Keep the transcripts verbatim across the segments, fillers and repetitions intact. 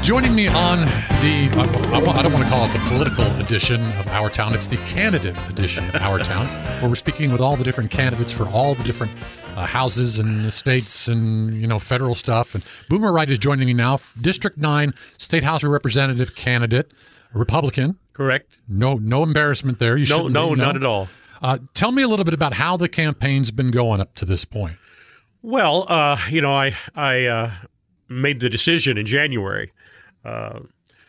Joining me on the, I, I don't want to call it the political edition of Our Town, it's the candidate edition of Our Town, where we're speaking with all the different candidates for all the different uh, houses and states and, you know, federal stuff. And Boomer Wright is joining me now, District nine State House Representative candidate, Republican. Correct. No no embarrassment there. You no, no, be, not at all. Uh, tell me a little bit about how the campaign's been going up to this point. Well, uh, you know, I, I uh, made the decision in January. Uh,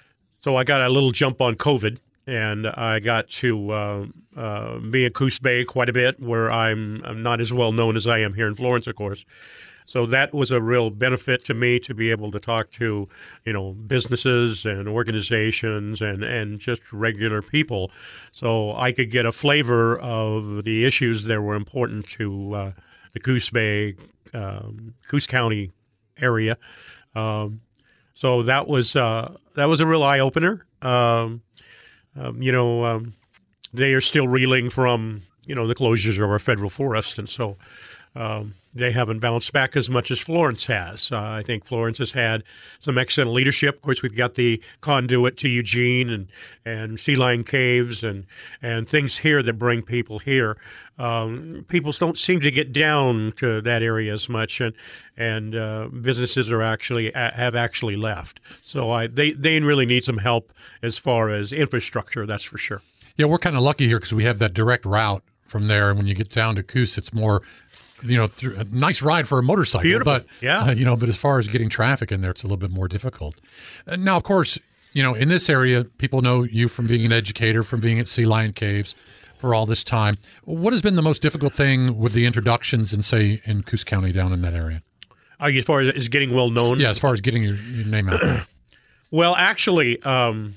so I got a little jump on COVID, and I got to uh, uh, be in Coos Bay quite a bit, where I'm, I'm not as well known as I am here in Florence, of course. So that was a real benefit to me to be able to talk to, you know, businesses and organizations and, and just regular people, so I could get a flavor of the issues that were important to uh, the Coos Bay, um, Coos County area. Um, So that was uh, that was a real eye opener. Um, um, you know, um, they are still reeling from you know the closures of our federal forest, and so um, they haven't bounced back as much as Florence has. Uh, I think Florence has had some excellent leadership. Of course, we've got the conduit to Eugene and and Sea Lion Caves and and things here that bring people here. Um, people don't seem to get down to that area as much, and and uh, businesses are actually have actually left. So I, they they really need some help as far as infrastructure. That's for sure. Yeah, we're kind of lucky here because we have that direct route from there. And when you get down to Coos, it's more, you know, through, a nice ride for a motorcycle. Beautiful, but yeah. Uh, you know, but as far as getting traffic in there, it's a little bit more difficult. Uh, now, of course, you know, in this area, people know you from being an educator, from being at Sea Lion Caves for all this time. What has been the most difficult thing with the introductions in, say, in Coos County down in that area? Uh, as far as, as getting well known? Yeah, as far as getting your, your name out there. Well, actually, um,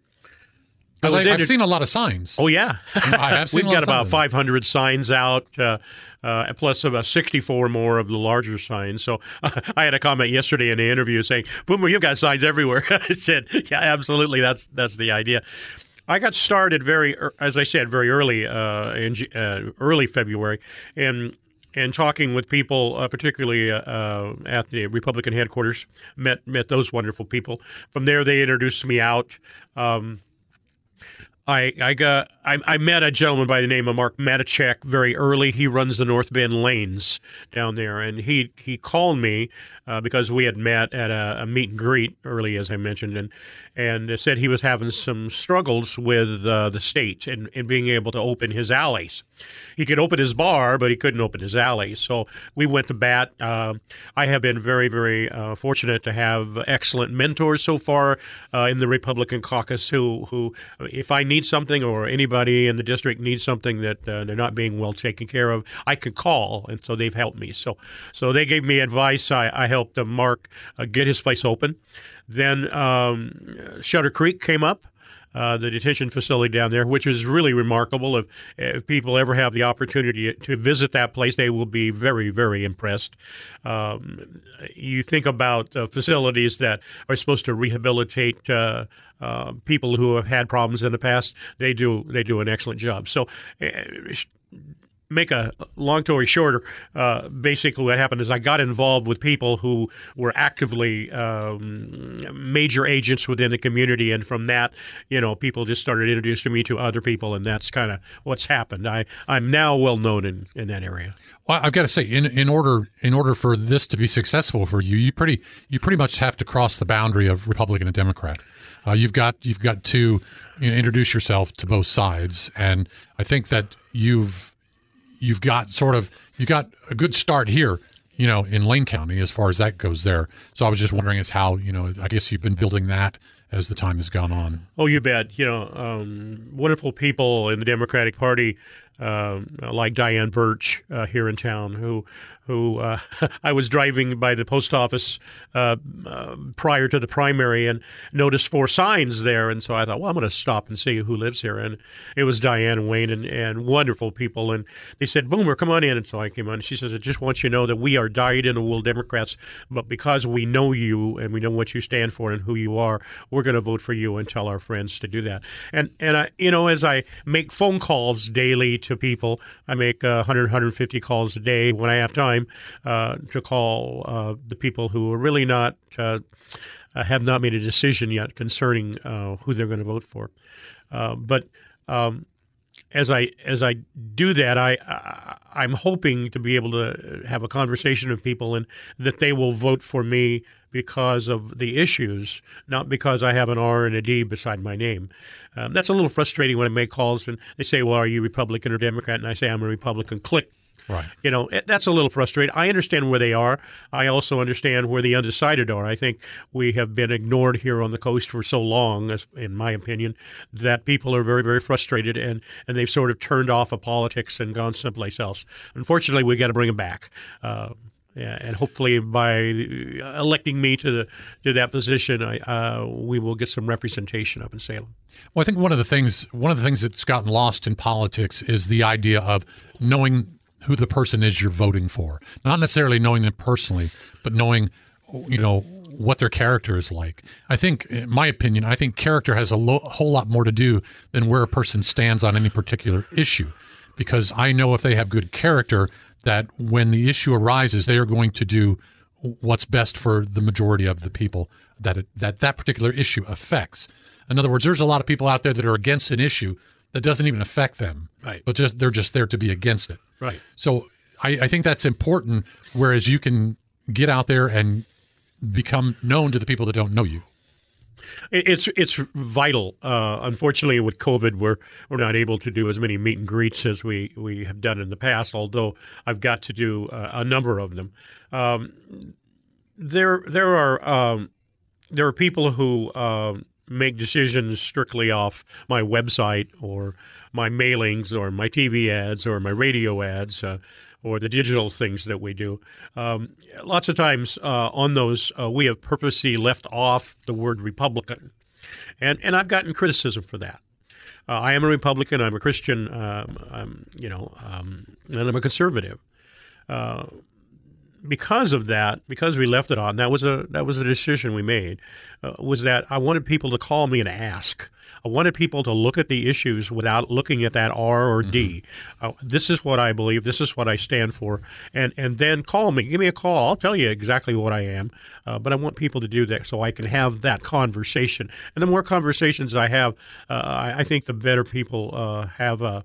Because I I've inter- seen a lot of signs. Oh, yeah. I have seen We've a lot got of about signs. five hundred signs out, uh, uh, plus about sixty-four more of the larger signs. So uh, I had a comment yesterday in the interview saying, Boomer, you've got signs everywhere. I said, yeah, absolutely. That's that's the idea. I got started very, as I said, very early uh, in uh, early February, and and talking with people, uh, particularly uh, uh, at the Republican headquarters, met met those wonderful people. From there, they introduced me out. Um, I I got I, I met a gentleman by the name of Mark Matichek very early. He runs the North Bend Lanes down there, and he he called me uh, because we had met at a, a meet and greet early, as I mentioned, and and said he was having some struggles with uh, the state and, and being able to open his alleys. He could open his bar, but he couldn't open his alleys. So we went to bat. Uh, I have been very, very uh, fortunate to have excellent mentors so far uh, in the Republican caucus who, who, if I need something or anybody in the district needs something that uh, they're not being well taken care of, I can call, and so they've helped me. So, so they gave me advice. I, I helped uh, Mark uh, get his place open. Then um, Shutter Creek came up. Uh, the detention facility down there, which is really remarkable. If, if people ever have the opportunity to visit that place, they will be very, very impressed. Um, you think about uh, facilities that are supposed to rehabilitate uh, uh, people who have had problems in the past. They do they do an excellent job. So. Uh, Make a long story shorter, uh, basically what happened is I got involved with people who were actively um, major agents within the community, and from that, you know, people just started introducing me to other people, and that's kind of what's happened. I, I'm now well known in, in that area. Well, I've got to say, in in order in order for this to be successful for you, you pretty you pretty much have to cross the boundary of Republican and Democrat. Uh, you've got you've got to you know, introduce yourself to both sides, and I think that you've You've got sort of you got a good start here, you know, in Lane County as far as that goes there. So I was just wondering as how, you know, I guess you've been building that as the time has gone on. Oh, you bet. You know, um, wonderful people in the Democratic Party, um, like Diane Birch uh, here in town, who who uh, I was driving by the post office uh, uh, prior to the primary and noticed four signs there. And so I thought, well, I'm going to stop and see who lives here. And it was Diane and Wayne and, and wonderful people. And they said, Boomer, come on in. And so I came on. She says, I just want you to know that we are dyed-in-the-wool Democrats, but because we know you and we know what you stand for and who you are, we're going to vote for you and tell our friends to do that. And, and I, you know, as I make phone calls daily to people, I make uh, one hundred, one hundred fifty calls a day when I have time uh, to call uh, the people who are really not uh, uh, have not made a decision yet concerning uh, who they're going to vote for. Uh, but um, as I as I do that, I, I I'm hoping to be able to have a conversation with people and that they will vote for me because of the issues, not because I have an R and a D beside my name. Um, that's a little frustrating when I make calls and they say, well, are you Republican or Democrat? And I say, I'm a Republican. Click. Right. You know, that's a little frustrating. I understand where they are. I also understand where the undecided are. I think we have been ignored here on the coast for so long, as, in my opinion, that people are very, very frustrated and, and they've sort of turned off of politics and gone someplace else. Unfortunately, we got to bring them back. Uh, Yeah, and hopefully by electing me to the to that position, I, uh, we will get some representation up in Salem. Well, I think one of the things one of the things that's gotten lost in politics is the idea of knowing who the person is you're voting for. Not necessarily knowing them personally, but knowing, you know, what their character is like. I think, in my opinion, I think character has a lo- whole lot more to do than where a person stands on any particular issue. Because I know if they have good character, that when the issue arises, they are going to do what's best for the majority of the people that it, that that particular issue affects. In other words, there's a lot of people out there that are against an issue that doesn't even affect them, right? But just they're just there to be against it, right? So I, I think that's important. Whereas you can get out there and become known to the people that don't know you. It's it's vital. Uh, unfortunately, with COVID, we're we're not able to do as many meet and greets as we, we have done in the past. Although I've got to do uh, a number of them. Um, there there are um, there are people who uh, make decisions strictly off my website or my mailings or my T V ads or my radio ads. Uh, or the digital things that we do. Um, lots of times uh, on those, uh, we have purposely left off the word Republican. And and I've gotten criticism for that. Uh, I am a Republican. I'm a Christian. Um, I'm, you know, um, and I'm a conservative. Uh, because of that, because we left it on, that was a that was a decision we made, uh, was that I wanted people to call me and ask. I wanted people to look at the issues without looking at that R or D. Mm-hmm. Uh, this is what I believe. This is what I stand for. And and then call me. Give me a call. I'll tell you exactly what I am. Uh, but I want people to do that so I can have that conversation. And the more conversations I have, uh, I, I think the better people uh, have a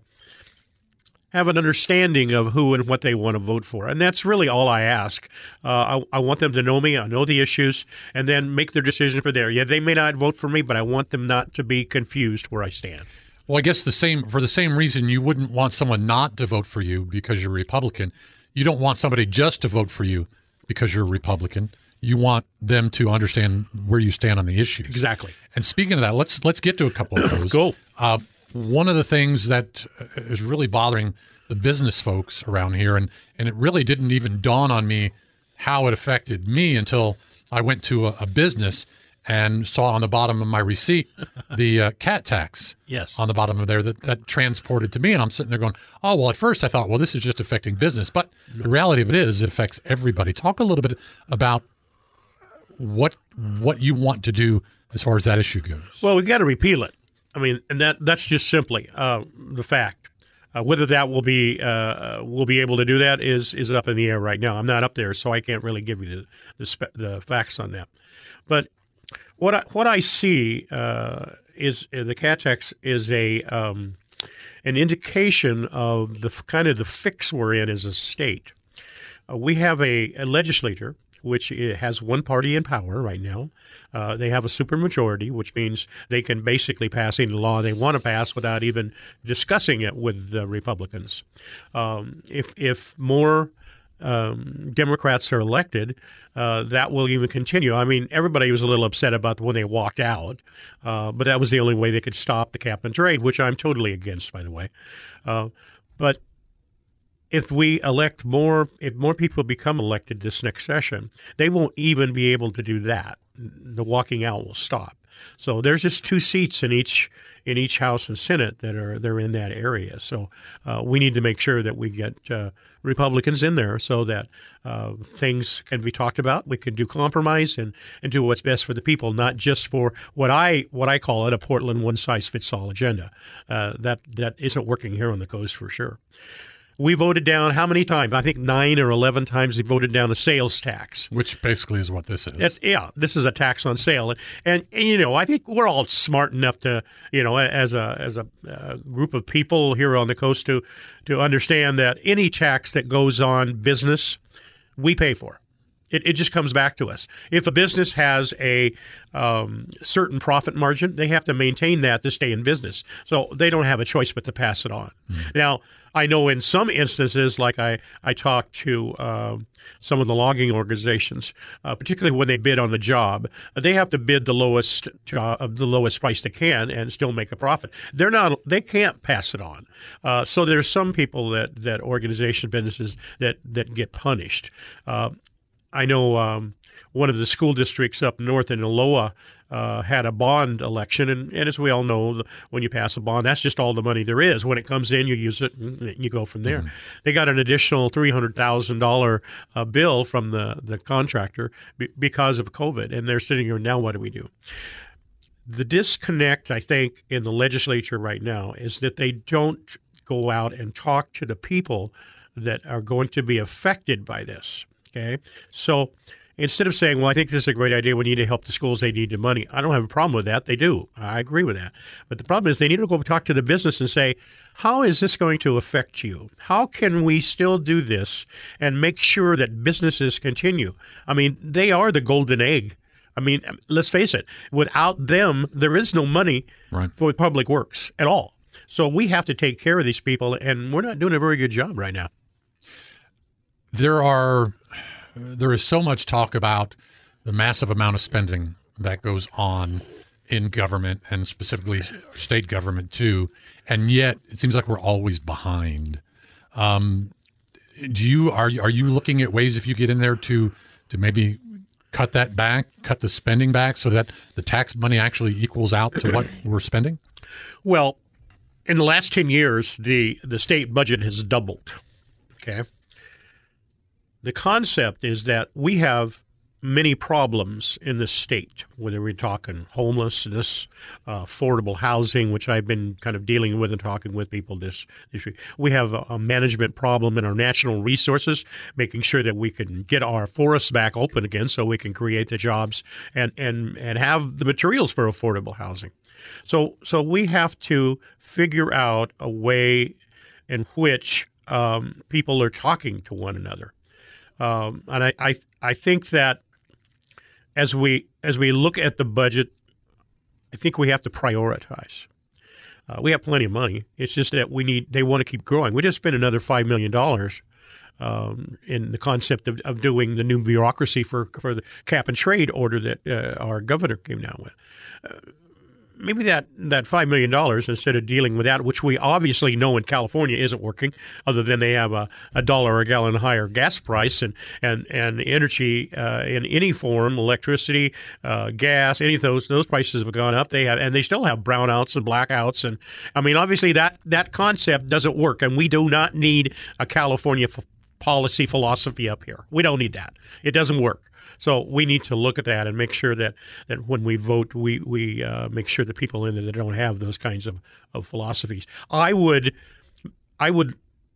have an understanding of who and what they want to vote for. And that's really all I ask. Uh, I, I want them to know me, I know the issues, and then make their decision for there. Yeah, they may not vote for me, but I want them not to be confused where I stand. Well, I guess the same for the same reason you wouldn't want someone not to vote for you because you're a Republican. You don't want somebody just to vote for you because you're a Republican. You want them to understand where you stand on the issues. Exactly. And speaking of that, let's let's get to a couple of those. Go. Uh, One of the things that is really bothering the business folks around here, and, and it really didn't even dawn on me how it affected me until I went to a, a business and saw on the bottom of my receipt the uh, cat tax yes. on the bottom of there that, that transported to me. And I'm sitting there going, oh, well, at first I thought, well, this is just affecting business. But no. The reality of it is it affects everybody. Talk a little bit about what what you want to do as far as that issue goes. Well, we've got to repeal it. I mean, and that that's just simply uh, the fact. Uh, whether that will be uh, will be able to do that is is up in the air right now. I'm not up there, so I can't really give you the the, spe- the facts on that. But what I, what I see uh, is uh, the cat tax is a um, an indication of the kind of the fix we're in as a state. Uh, we have a, a legislature which has one party in power right now. Uh, they have a supermajority, which means they can basically pass any law they want to pass without even discussing it with the Republicans. Um, if if more um, Democrats are elected, uh, that will even continue. I mean, everybody was a little upset about when they walked out, uh, but that was the only way they could stop the cap and trade, which I'm totally against, by the way. Uh, but If we elect more, if more people become elected this next session, they won't even be able to do that. The walking out will stop. So there's just two seats in each in each House and Senate that are they're in that area. So uh, we need to make sure that we get uh, Republicans in there so that uh, things can be talked about. We can do compromise and, and do what's best for the people, not just for what I what I call it a Portland one size fits all agenda. Uh, that that isn't working here on the coast for sure. We voted down how many times? I think nine or eleven times they voted down a sales tax. Which basically is what this is. It's, yeah, this is a tax on sale. And, and, and, you know, I think we're all smart enough to, you know, as a as a uh, group of people here on the coast to to understand that any tax that goes on business, we pay for. It, it just comes back to us. If a business has a um, certain profit margin, they have to maintain that to stay in business. So they don't have a choice but to pass it on. Mm-hmm. Now, I know in some instances, like I, I talked to uh, some of the logging organizations, uh, particularly when they bid on the job, they have to bid the lowest uh, the lowest price they can and still make a profit. They're not, they can't pass it on. Uh, so there's some people that that organization businesses that that get punished. Uh, I know um, one of the school districts up north in Aloha uh, had a bond election, and, and as we all know, when you pass a bond, that's just all the money there is. When it comes in, you use it, and you go from there. Mm-hmm. They got an additional three hundred thousand dollars uh, bill from the, the contractor b- because of COVID, and they're sitting here, now what do we do? The disconnect, I think, in the legislature right now is that they don't go out and talk to the people that are going to be affected by this. Okay, so instead of saying, well, I think this is a great idea, we need to help the schools, they need the money. I don't have a problem with that. They do. I agree with that. But the problem is they need to go talk to the business and say, how is this going to affect you? How can we still do this and make sure that businesses continue? I mean, they are the golden egg. I mean, let's face it. Without them, there is no money right. for public works at all. So we have to take care of these people, and we're not doing a very good job right now. There are, there is so much talk about the massive amount of spending that goes on in government and specifically state government too, and yet it seems like we're always behind. Um, do you are you, are you looking at ways if you get in there to to maybe cut that back, cut the spending back, so that the tax money actually equals out to what we're spending? Well, in the last ten years, the the state budget has doubled. Okay. The concept is that we have many problems in the state, whether we're talking homelessness, uh, affordable housing, which I've been kind of dealing with and talking with people this, this week. We have a, a management problem in our natural resources, making sure that we can get our forests back open again so we can create the jobs and, and, and have the materials for affordable housing. So, so we have to figure out a way in which um, people are talking to one another. Um, and I, I, I think that as we as we look at the budget, I think we have to prioritize. Uh, we have plenty of money. It's just that we need. They want to keep growing. We just spent another five million dollars um, in the concept of, of doing the new bureaucracy for for the cap and trade order that uh, our governor came down with. Uh, Maybe that, that five million dollars, instead of dealing with that, which we obviously know in California isn't working, other than they have a, a dollar a gallon higher gas price and, and, and energy uh, in any form, electricity, uh, gas, any of those, those prices have gone up. They have, and they still have brownouts and blackouts. And I mean, obviously that, that concept doesn't work, and we do not need a California f- policy philosophy up here. We don't need that. It doesn't work. So we need to look at that and make sure that, that when we vote, we we uh, make sure the people in it that don't have those kinds of, of philosophies. I would, I would,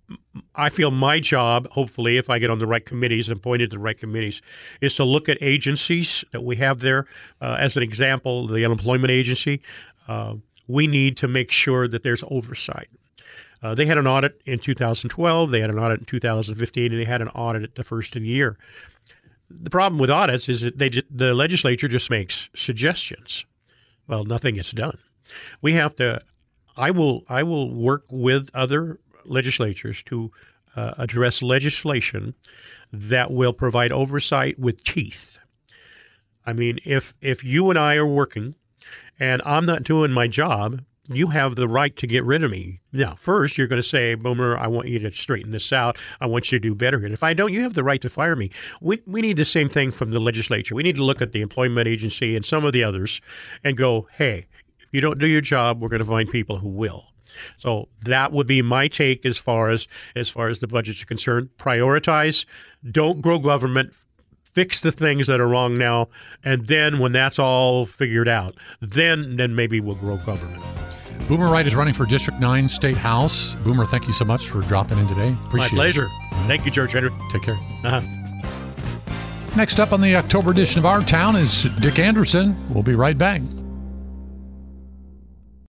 I feel my job, hopefully, if I get on the right committees and appointed to the right committees, is to look at agencies that we have there. Uh, as an example, the unemployment agency. Uh, we need to make sure that there's oversight. Uh, they had an audit in two thousand twelve. They had an audit in two thousand fifteen, and they had an audit at the first of the year. The problem with audits is that they the legislature just makes suggestions. Well, nothing gets done. We have to. I will. I will work with other legislatures to uh, address legislation that will provide oversight with teeth. I mean, if if you and I are working, and I'm not doing my job, you have the right to get rid of me. Now, first, you're going to say, Boomer, I want you to straighten this out. I want you to do better. And if I don't, you have the right to fire me. We we need the same thing from the legislature. We need to look at the employment agency and some of the others and go, hey, if you don't do your job, we're going to find people who will. So that would be my take as far as as far as the budgets are concerned. Prioritize. Don't grow government. Fix the things that are wrong now, and then when that's all figured out, then then maybe we'll grow government. Boomer Wright is running for District nine State House. Boomer, thank you so much for dropping in today. Appreciate My pleasure. it. Right. Thank you, George Henry. Take care. Uh-huh. Next up on the October edition of Our Town is Dick Anderson. We'll be right back.